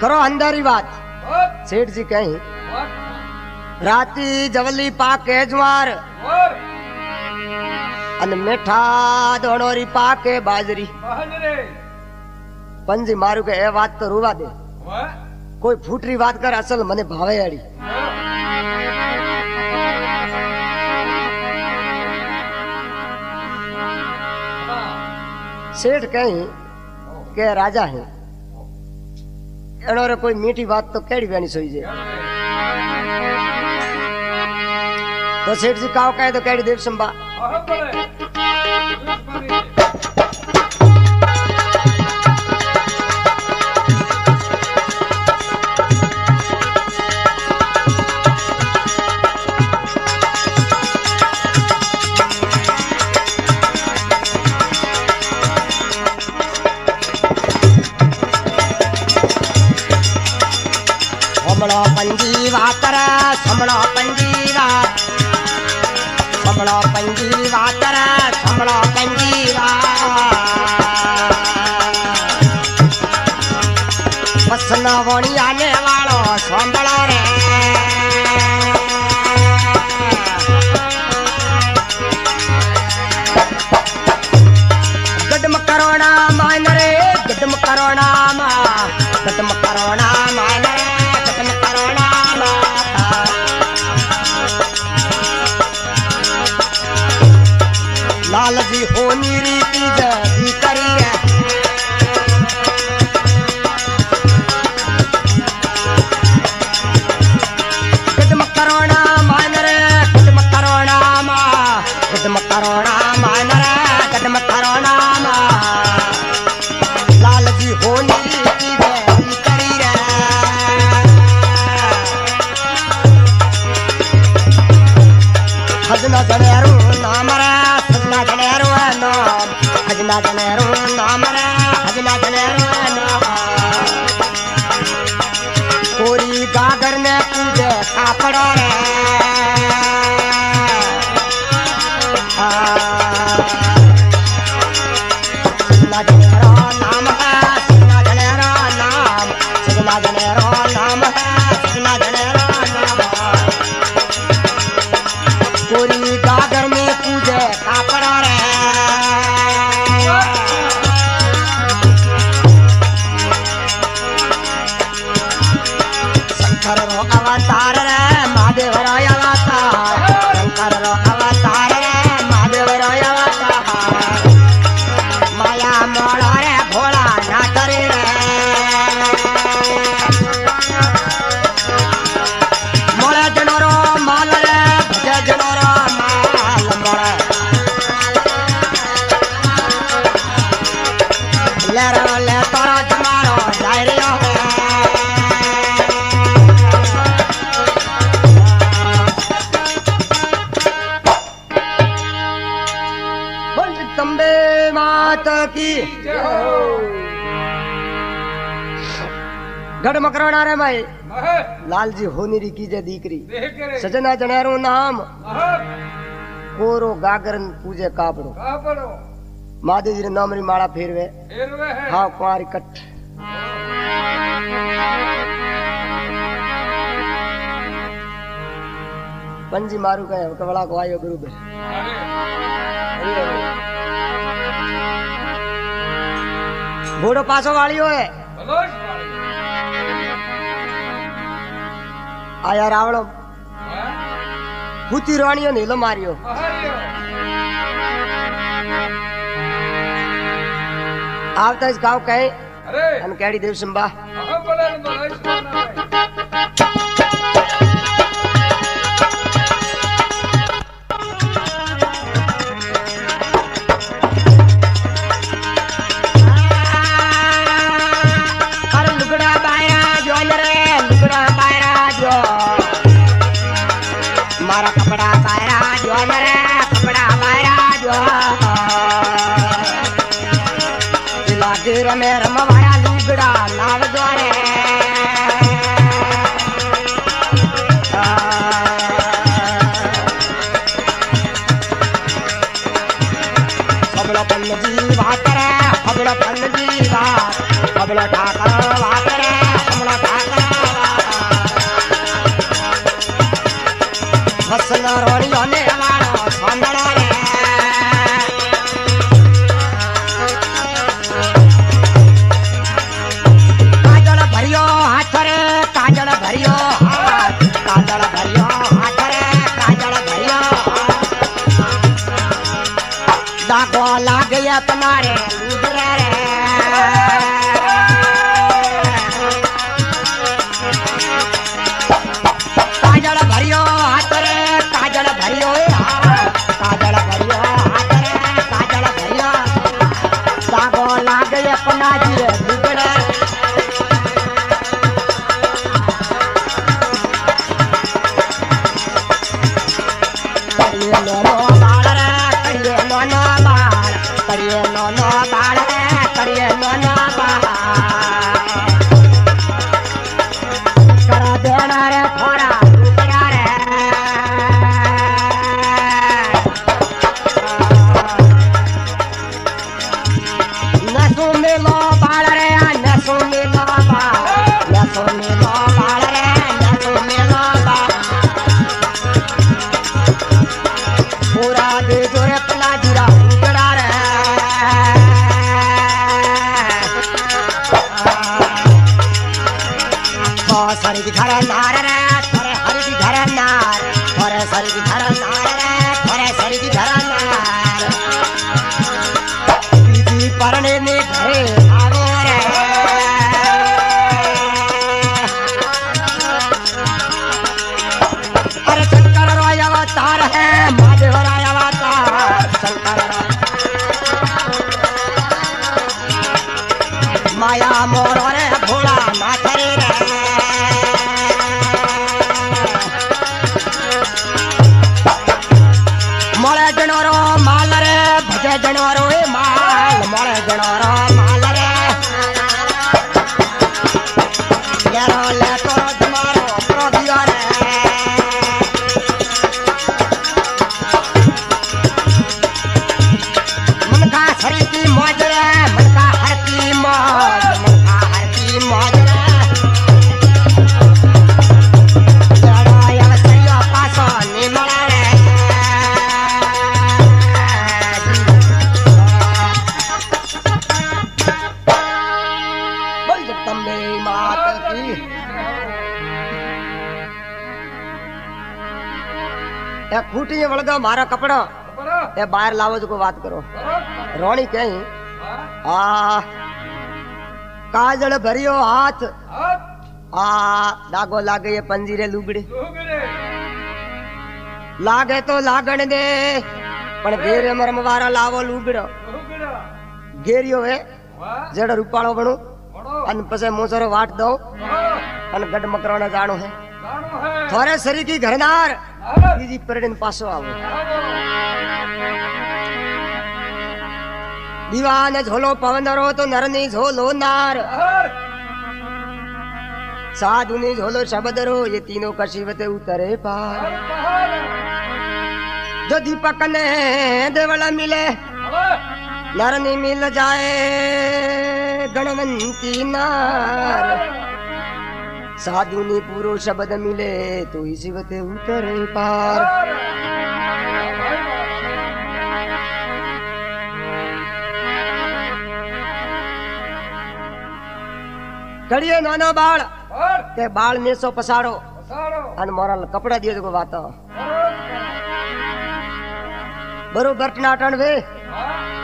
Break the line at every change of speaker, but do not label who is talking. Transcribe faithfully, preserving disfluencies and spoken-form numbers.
करो अंधारी बात सेठ जी कहीं राती जवली पाके ज्वार अन मीठा दोनोरी पाके बाजरी पंजी मारू के ए बात तो रुवा दे कोई फूटरी बात कर असल मने भावे आड़ी सेठ कहीं के राजा है एनोरे कोई मीठी बात तो केड़ी बेनी सोई जे तो सेठ जी काव कहे तो केड़ी देव संभा समलो पंजीवा तरा समलो पंजीवा समलो पंजीवा तरा समलो पंजीवा पसना वणी आने वालो संभलो रे गडम करोना मान रे गडम करोना मा गडम करोना मान रे लाल जी होनी रीति जी करी है कदम करोना मान रे कदम करोना मा कदम करोना मान रे कदम करोना मा लाल जी होनी रीति जी करी है खजना जनेरू नाम रे खजना जनेरू नाम खजना जनेरू नाम रे खजना जनेरू नाम कोरी गागर में पूजे कापड़ा रे खजना जनेरू नाम है खजना जनेरू नाम खजना जनेरू नाम है खजना जनेरू नाम कोरी गागर में पूजे कापड़ा रे शंकर रो अवतार रे महादेव रो अवतार शंकर रो अवतार रे महादेव रो अवतार माया मोड़ा रे भोला नाथ रे मोड़ा जनरो माल रे भजे जनरो माल मोड़ा ले रो ले तोरा जमारो जाय रे बोल तंबे मात की गढ़ मकराना रे माई लाल जी होनीरी कीजे दीकरी सजना जनेरू नाम कोरो गागरन पूजे कापड़ो कापड़ो महादेव जी ने नाम री माला फेरवे फेरवे है हाँ कुंवारी कट पंजी मारू कहे कवला को आयो गुरु बे घोड़ो पासो वालियो है आया रावणो भूती राणियो नीलो मारियो आवता इस गांव कहे अन केड़ी देव संभा मारा कपड़ा बायरा जो मेरे कपड़ा बायरा जो लागे रे मेरा मवारा लुगड़ा लाव द्वारे सबला पन्न जी बात रे सबला पन्न जी बात सबला ठाकर बात रे सबला फसल रोणियों ने वालो सोंदड़ो रे काजल भरियो हाथ रे काजल भरियो हाथ काजल भरियो हाथ रे काजल भरियो दागो लागे अपना रे लूगरे रे काजल भरियो हाथ रे काजल भरियो हाथ काजल भरियो हाथ रे काजल भरियो दागो लागे अपना जी रे लूगरे करिए लोनो बाल रे करिए लोनो बाल करिए लोनो बाल रे करिए लोनो बाल करा देना रे थोड़ा लूगरा रे नसो मिलो बाल रे नसो मिलो बाल नसो मिलो बाल रे नसो मिलो बाल पूरा दे जोरे पला जीरा लूगरा रे सरी की घर नार रे थोरे हरी की घर नार थोरे सरी की घर नार रे थोरे सरी की घर नार दीदी परने ने घरे आवो रे अरे शंकर राय अवतार है महादेव राय अवतार शंकर माया मोर रे भोला नाथ रे मोले जनोरो माल रे भजे जनोरो ए माल मोले जनोरो माल रे यारो ले तो तुम्हारो प्रो दिया रे मन का हरी की मौज रे मन का हर की मौज मन का हर की मौज रे यारो या सरिया पासो निमला रे खूटी वळगा मारा कपड़ा ए बाहर लावो जो को बात करो रोणी कहीं आ काजल भरियो हाथ आ दागो लागे ये पंजीरे लुगड़े लागे तो लागण दे पण घेरे मरम वारा लावो लुगड़ो घेरियो है जेड़ा रूपाळो बनू अन पसे मोसरो वाट दो अन गड मकराना जानो है थोरे सरी की घरनार दीदी परडन पासो आवो दीवान झोलो पवनरो तो नरनी झोलो नार साधुनी झोलो शबदरो ये तीनों कशिवते उतरे पार जो दीपक ने देवला मिले नरनी मिल जाए गणवंती नार साधुनी पूरो शब्द मिले तो ही शिवते उतरे पार कड़िए नाना बाल ते बाल में सो पसाड़ो अन मोरल कपड़ा दियो जो बात बरोबर टनाटन वे